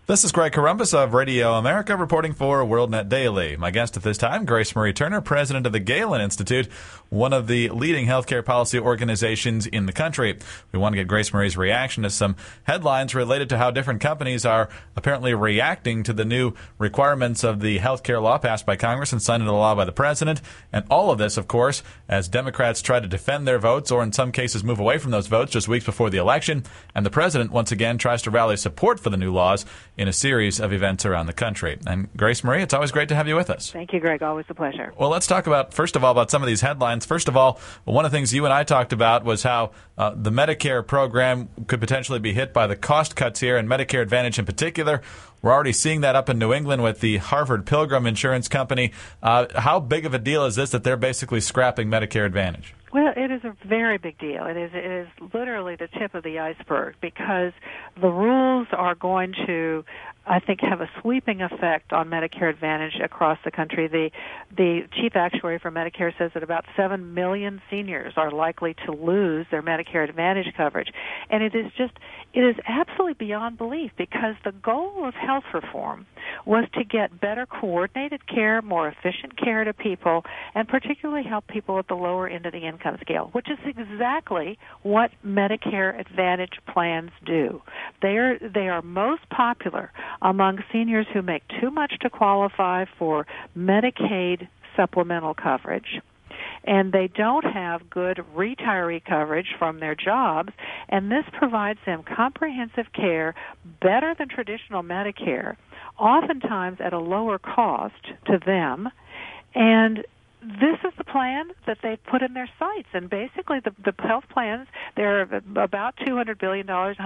This is Greg Corombos of Radio America reporting for WorldNet Daily. My guest at this time, Grace Marie Turner, president of the Galen Institute, one of the leading healthcare policy organizations in the country. We want to get Grace Marie's reaction to some headlines related to how different companies are apparently reacting to the new requirements of the healthcare law passed by Congress and signed into law by the president. And all of this, of course, as Democrats try to defend their votes or in some cases move away from those votes just weeks before the election. And the president, once again, tries to rally support for the new laws in a series of events around the country. And Grace Marie, it's always great to have you with us. Thank you, Greg. Always a pleasure. Well, let's talk about, first of all, about some of these headlines. First of all, one of the things you and I talked about was how the Medicare program could potentially be hit by the cost cuts here, and Medicare Advantage in particular. We're already seeing that up in New England with the Harvard Pilgrim Insurance Company. How big of a deal is this that they're basically scrapping Medicare Advantage? Well, it is a very big deal. It is literally the tip of the iceberg because the rules are going to, I think, have a sweeping effect on Medicare Advantage across the country. The chief actuary for Medicare says that about 7 million seniors are likely to lose their Medicare Advantage coverage. And it is absolutely beyond belief because the goal of health reform was to get better coordinated care, more efficient care to people, and particularly help people at the lower end of the income scale, which is exactly what Medicare Advantage plans do. They are most popular among seniors who make too much to qualify for Medicaid supplemental coverage, and they don't have good retiree coverage from their jobs, and this provides them comprehensive care better than traditional Medicare, oftentimes at a lower cost to them, and this is the plan that they've put in their sights. And basically the health plans, they're about $200 billion,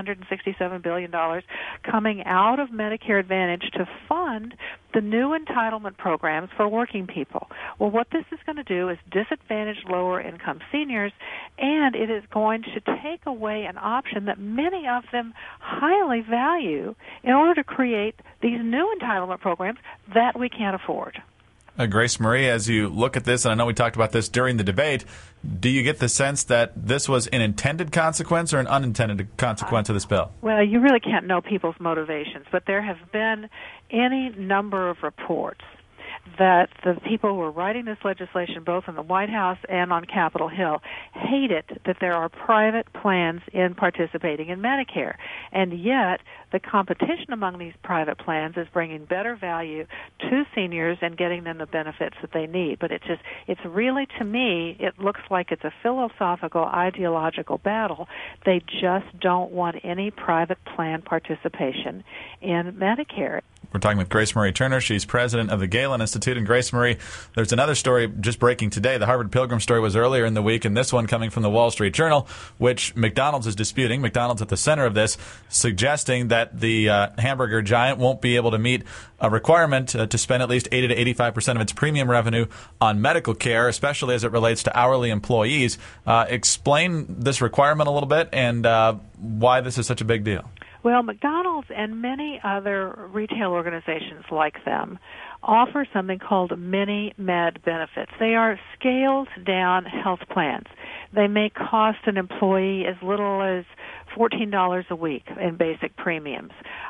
$167 billion coming out of Medicare Advantage to fund the new entitlement programs for working people. Well, what this is going to do is disadvantage lower-income seniors, and it is going to take away an option that many of them highly value in order to create these new entitlement programs that we can't afford. Grace Marie, as you look at this, and I know we talked about this during the debate, do you get the sense that this was an intended consequence or an unintended consequence of this bill? Well, you really can't know people's motivations, but there have been any number of reports that the people who are writing this legislation, both in the White House and on Capitol Hill, hate it that there are private plans in participating in Medicare. And yet, the competition among these private plans is bringing better value to seniors and getting them the benefits that they need. But it's really, to me, it looks like it's a philosophical, ideological battle. They just don't want any private plan participation in Medicare. We're talking with Grace Marie Turner. She's president of the Galen Institute. And Grace Marie, there's another story just breaking today. The Harvard Pilgrim story was earlier in the week, and this one coming from the Wall Street Journal, which McDonald's is disputing. McDonald's at the center of this, suggesting that the hamburger giant won't be able to meet a requirement to spend at least 80 to 85% of its premium revenue on medical care, especially as it relates to hourly employees. Explain this requirement a little bit and why this is such a big deal. Well, McDonald's and many other retail organizations like them offer something called mini-med benefits. They are scaled-down health plans. They may cost an employee as little as $14 a week in basic premiums.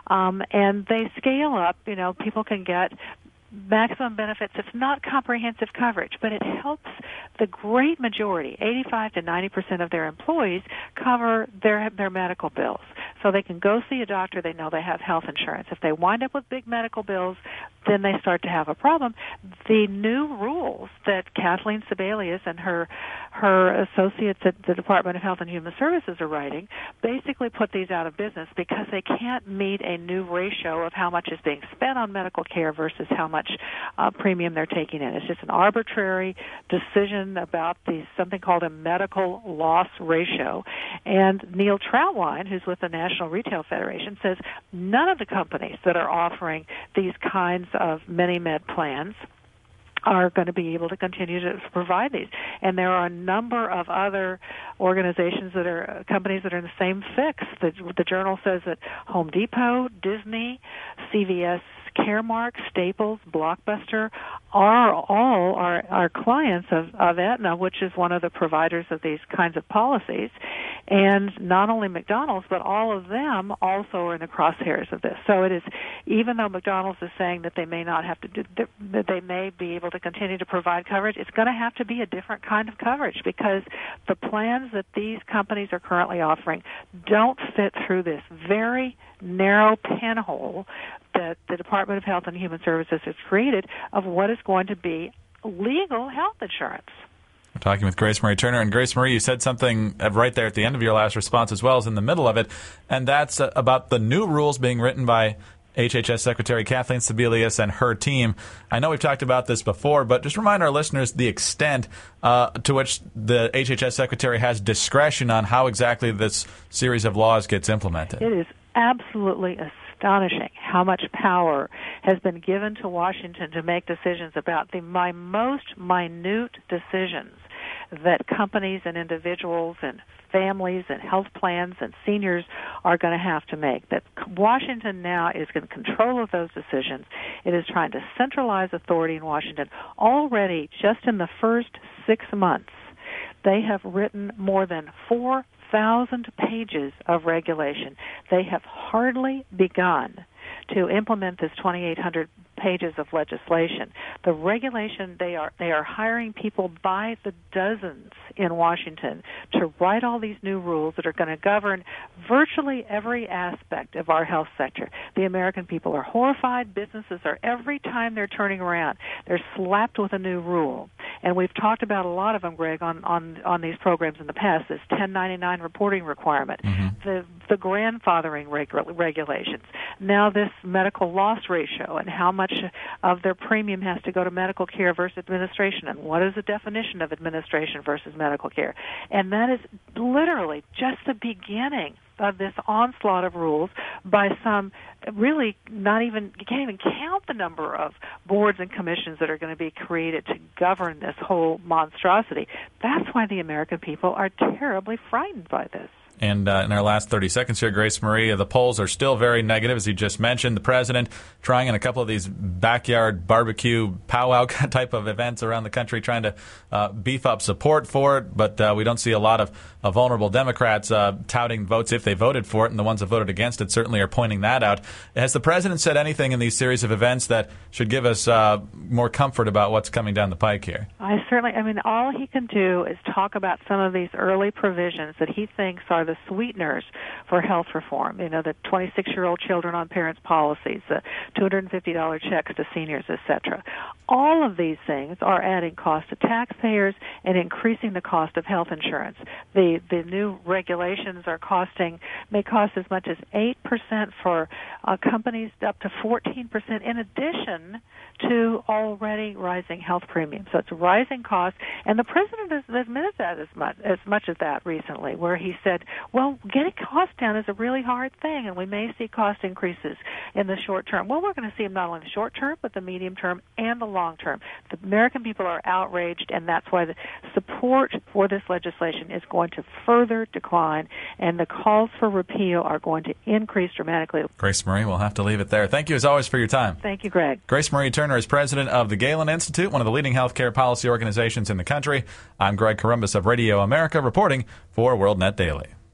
And they scale up. You know, people can get maximum benefits. It's not comprehensive coverage, but it helps the great majority, 85 to 90% of their employees, cover their medical bills. So they can go see a doctor. They know they have health insurance. If they wind up with big medical bills, then they start to have a problem. The new rules that Kathleen Sebelius and her associates at the Department of Health and Human Services are writing basically put these out of business because they can't meet a new ratio of how much is being spent on medical care versus how much premium they're taking in. It's just an arbitrary decision about something called a medical loss ratio. And Neil Trautwein, who's with the National Retail Federation, says none of the companies that are offering these kinds of mini-med plans are going to be able to continue to provide these. And there are a number of other organizations companies that are in the same fix. The Journal says that Home Depot, Disney, CVS, Caremark, Staples, Blockbuster are all our clients of Aetna, which is one of the providers of these kinds of policies. And not only McDonald's, but all of them also are in the crosshairs of this. So it is, even though McDonald's is saying that they may not have to do, that they may be able to continue to provide coverage, it's going to have to be a different kind of coverage because the plans that these companies are currently offering don't fit through this very narrow pinhole that the Department of Health and Human Services has created of what is going to be legal health insurance. We're talking with Grace Marie Turner. And Grace Marie, you said something right there at the end of your last response as well as in the middle of it, and that's about the new rules being written by HHS Secretary Kathleen Sebelius and her team. I know we've talked about this before, but just remind our listeners the extent to which the HHS Secretary has discretion on how exactly this series of laws gets implemented. It is absolutely astonishing how much power has been given to Washington to make decisions about the most minute decisions that companies and individuals and families and health plans and seniors are going to have to make. That Washington now is in control of those decisions. It is trying to centralize authority in Washington. Already, just in the first 6 months, they have written more than 4,000 pages of regulation. They have hardly begun to implement this 2,800 pages of legislation. The regulation, they are hiring people by the dozens in Washington to write all these new rules that are going to govern virtually every aspect of our health sector. The American people are horrified. Businesses are, every time they're turning around, they're slapped with a new rule. And we've talked about a lot of them, Greg, on these programs in the past, this 1099 reporting requirement, the grandfathering regulations, now this medical loss ratio and how much of their premium has to go to medical care versus administration, and what is the definition of administration versus medical care. And that is literally just the beginning of this onslaught of rules by some really not even, you can't even count the number of boards and commissions that are going to be created to govern this whole monstrosity. That's why the American people are terribly frightened by this. And in our last 30 seconds here, Grace Marie, the polls are still very negative, as you just mentioned. The president trying in a couple of these backyard barbecue powwow type of events around the country, trying to beef up support for it. But we don't see a lot of vulnerable Democrats touting votes if they voted for it, and the ones that voted against it certainly are pointing that out. Has the president said anything in these series of events that should give us more comfort about what's coming down the pike here? I mean, all he can do is talk about some of these early provisions that he thinks are the sweeteners for health reform. You know, the 26-year-old children on parents' policies, the $250 checks to seniors, etc. All of these things are adding cost to taxpayers and increasing the cost of health insurance. The new regulations may cost as much as 8% for companies, up to 14% in addition to already rising health premiums. So it's rising costs, and the president has admitted that as much as that recently, where he said, well, getting costs down is a really hard thing, and we may see cost increases in the short term. Well, we're going to see them not only in the short term, but the medium term and the long term. The American people are outraged, and that's why the support for this legislation is going to further decline, and the calls for repeal are going to increase dramatically. Grace Marie, we'll have to leave it there. Thank you, as always, for your time. Thank you, Greg. Grace Marie Turner is president of the Galen Institute, one of the leading healthcare policy organizations in the country. I'm Greg Corombos of Radio America, reporting for WorldNet Daily.